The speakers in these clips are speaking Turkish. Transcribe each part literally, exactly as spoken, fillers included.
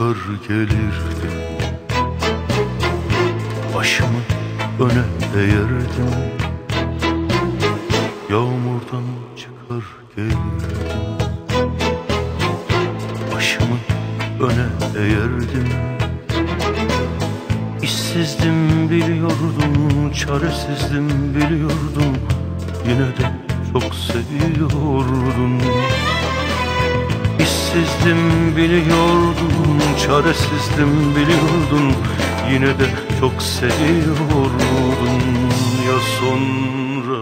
çıkar gelirdim, başımı öne eğerdim. Yağmurdan çıkar gelirdim, başımı öne eğerdim. İşsizdim biliyordum, çaresizdim biliyordum, yine de çok seviyordum. İşsizdim biliyordum, çaresizdim biliyordum, yine de çok seviyordum. Ya sonra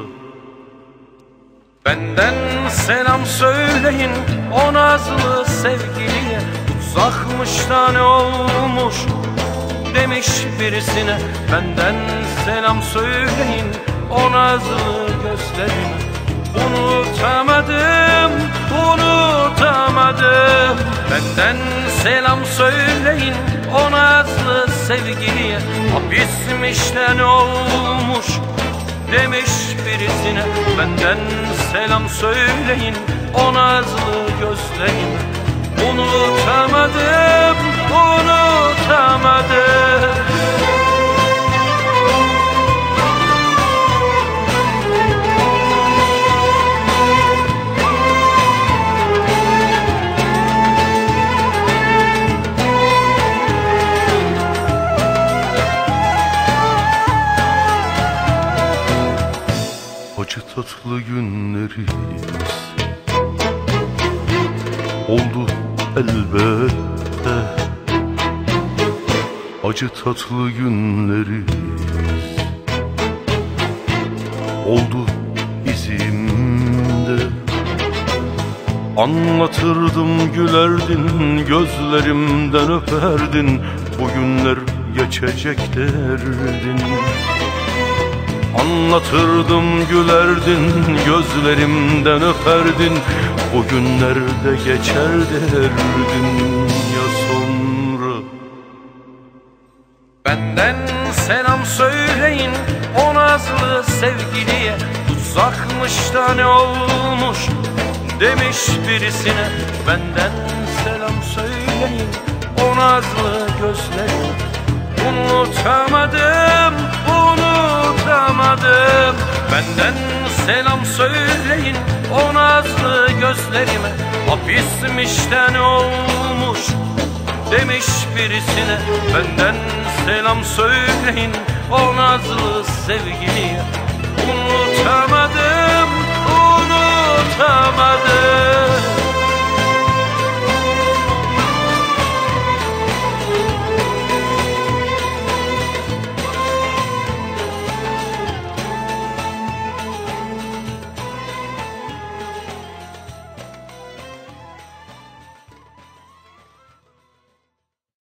benden selam söyleyin o nazlı sevgiliye, uzakmış da ne olmuş demiş birisine. Benden selam söyleyin o nazlı gözlerine, unutamadım, unutamadım. Benden selam söyleyin o nazlı sevgiliye, hapismiş de ne olmuş demiş birisine. Benden selam söyleyin o nazlı gözlerine, unutamadım, unutamadım. acı tatlı günlerimiz oldu elbette. Acı tatlı günlerimiz oldu izimde. Anlatırdım gülerdin, gözlerimden öperdin, bu günler geçecek derdin. Anlatırdım gülerdin, gözlerimden öperdin, bu günler de geçer derdin. Ya sonra benden selam söyleyin o nazlı sevgiliye, uzakmış da ne olmuş demiş birisine. Benden selam söyleyin o nazlı gözlerine, unutamadım, unutamadım. Benden selam söyleyin o nazlı gözlerime, hapismiş de ne olmuş demiş birisine. Benden selam söyleyin o nazlı sevgiliye, unutamadım, unutamadım.